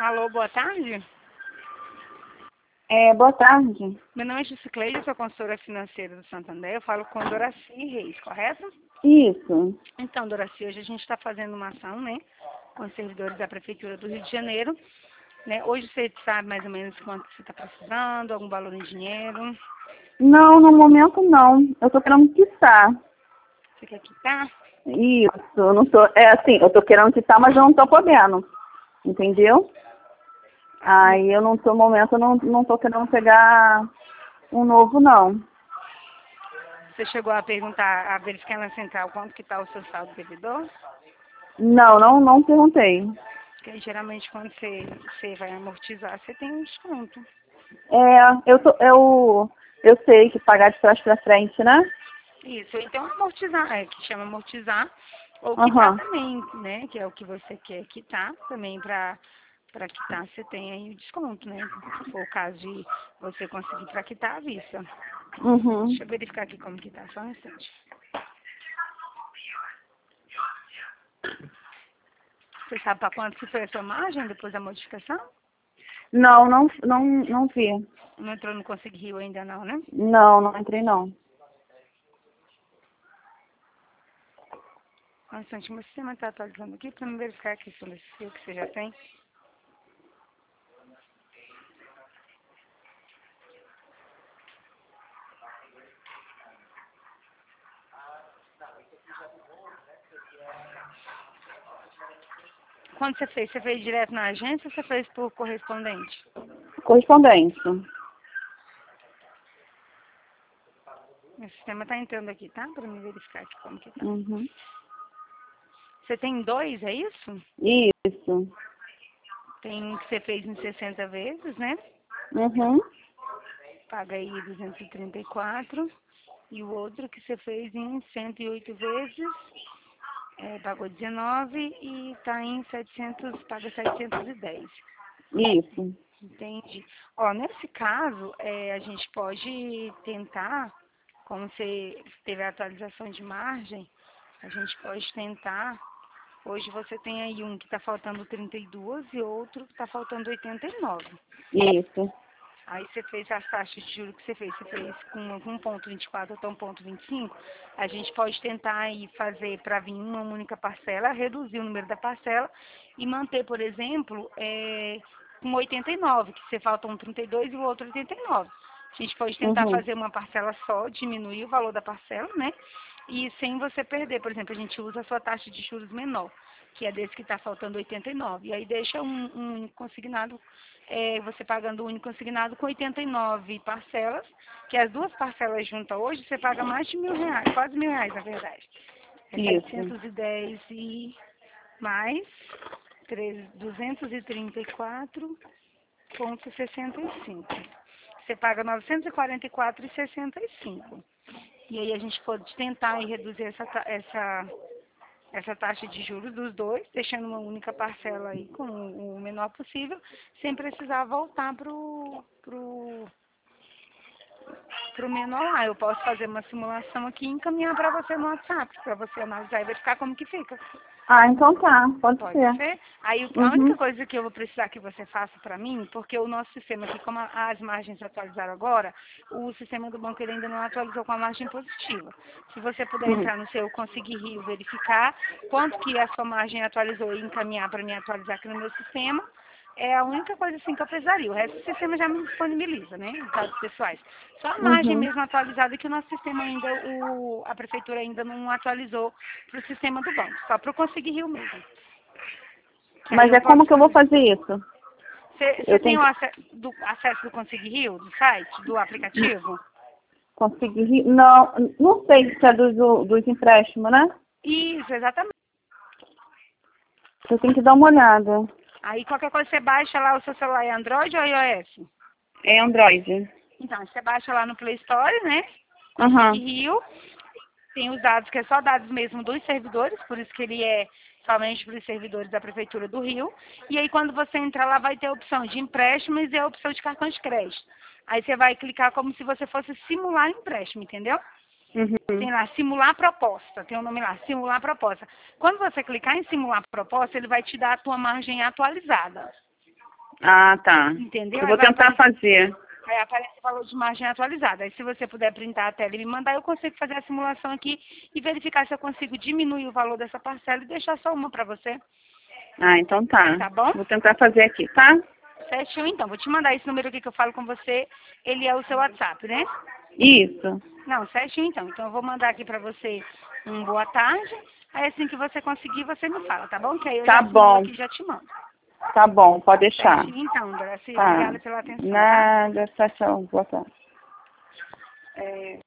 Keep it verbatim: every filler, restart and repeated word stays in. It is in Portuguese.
Alô, boa tarde. É, boa tarde. Meu nome é Juscleide, eu sou consultora financeira do Santander. Eu falo com Doraci Reis, correto? Isso. Então, Doraci, hoje a gente está fazendo uma ação, né, com os servidores da Prefeitura do Rio de Janeiro. Né? Hoje você sabe mais ou menos quanto você está precisando, algum valor em dinheiro. Não, no momento não. Eu tô querendo quitar. Você quer quitar? Isso, eu não tô. É assim, eu tô querendo quitar, mas eu não tô podendo. Entendeu? Aí eu não tô, no momento, eu não, não tô querendo pegar um novo, não. Você chegou a perguntar, a verificar na central quanto que está o seu saldo devedor? Não, não, não perguntei. Porque geralmente quando você, você vai amortizar, você tem um desconto. É, eu tô, eu, eu sei que pagar de trás pra frente, né? Isso, então amortizar, é, que chama amortizar, ou quitar Aham. também, né? Que é o que você quer quitar, também para para quitar você tem aí o desconto, né? Se for o caso de você conseguir para quitar à vista. Uhum. Deixa eu verificar aqui como que tá, só um instante. Você sabe para quanto que foi a sua margem depois da modificação? Não, não, não, não vi. Não entrou no Consegui Rio ainda não, né? Não, não entrei não. Só um instante, meu sistema está atualizando aqui para me verificar aqui sobre esse fio que você já tem. Quando você fez? Você fez direto na agência ou você fez por correspondente? Correspondente. Meu sistema está entrando aqui, tá? Para me verificar aqui como que tá. Uhum. Você tem dois, é isso? Isso. Tem um que você fez em sessenta vezes, né? Uhum. Paga aí duzentos e trinta e quatro. E o outro que você fez em cento e oito vezes, é, pagou dezenove e está em setecentos, paga setecentos e dez. Isso. Entendi. Ó, nesse caso, é, a gente pode tentar, como você teve a atualização de margem, a gente pode tentar. Hoje você tem aí um que está faltando trinta e dois e outro que está faltando oitenta e nove. Isso. Aí você fez as taxas de juros que você fez, você fez com um ponto vinte e quatro até um ponto vinte e cinco, a gente pode tentar aí fazer para vir uma única parcela, reduzir o número da parcela e manter, por exemplo, é, com oitenta e nove, que você falta um trinta e dois e o outro oitenta e nove. A gente pode tentar Uhum. fazer uma parcela só, diminuir o valor da parcela, né? E sem você perder, por exemplo, a gente usa a sua taxa de juros menor, que é desse que está faltando oitenta e nove. E aí deixa um, um consignado, é, você pagando o único consignado com oitenta e nove parcelas, que as duas parcelas juntas hoje, você paga mais de mil reais, quase mil reais, na verdade. É Isso. setecentos e dez e mais duzentos e trinta e quatro vírgula sessenta e cinco. Você paga novecentos e quarenta e quatro vírgula sessenta e cinco. E aí a gente pode tentar aí reduzir essa, ta- essa, essa taxa de juros dos dois, deixando uma única parcela aí com o menor possível, sem precisar voltar pro, pro, pro menor lá. Eu posso fazer uma simulação aqui e encaminhar para você no WhatsApp, para você analisar e verificar como que fica. Ah, então tá. Pode Pode ser. ser? Aí a única Uhum. coisa que eu vou precisar que você faça para mim, porque o nosso sistema aqui, como a- as margens atualizaram agora, o sistema do banco ele ainda não atualizou com a margem positiva. Se você puder Uhum. entrar no seu Conseguir Rio, verificar quanto que a sua margem atualizou e encaminhar para mim atualizar aqui no meu sistema, é a única coisa assim que eu precisaria. O resto do sistema já me disponibiliza, né? Os dados pessoais. Só a margem Uhum. mesmo atualizada que o nosso sistema ainda, o, a prefeitura ainda não atualizou para o sistema do banco, só para o Conseguir Rio mesmo. Que aí Mas eu é posso como que eu vou fazer. fazer isso? Você Eu tem tenho o que ace- do, acesso do Conseguir Rio, do site, do aplicativo? conseguir. Não, não sei se é dos, dos empréstimos, né? Isso, exatamente. Eu tenho que dar uma olhada. Aí qualquer coisa você baixa lá, o seu celular é Android ou iOS? É Android. Então, você baixa lá no Play Store, né? Conseguir Aham. Rio. Tem os dados que é só dados mesmo dos servidores, por isso que ele é somente para os servidores da Prefeitura do Rio. E aí quando você entrar lá vai ter a opção de empréstimos e a opção de cartão de crédito. Aí você vai clicar como se você fosse simular empréstimo, entendeu? Uhum. Tem lá, simular proposta, tem o um nome lá, simular proposta. Quando você clicar em simular proposta, ele vai te dar a tua margem atualizada. Ah, tá. Entendeu? Eu Aí vou vai tentar aparecer, fazer. aí aparece o valor de margem atualizado. Aí se você puder printar a tela e me mandar, eu consigo fazer a simulação aqui e verificar se eu consigo diminuir o valor dessa parcela e deixar só uma para você. Ah, então tá. Tá bom? Vou tentar fazer aqui, tá? Certinho, então. Vou te mandar esse número aqui que eu falo com você. Ele é o seu WhatsApp, né? Isso. Não, certinho, então. Então eu vou mandar aqui para você um boa tarde. Aí assim que você conseguir, você me fala, tá bom? Que aí eu Tá já simulo bom. aqui e já te mando. Tá bom, pode deixar. Certinho, então, Dora. Tá. Obrigada pela atenção, tá? Nada, tchau, tchau. Boa tarde. É...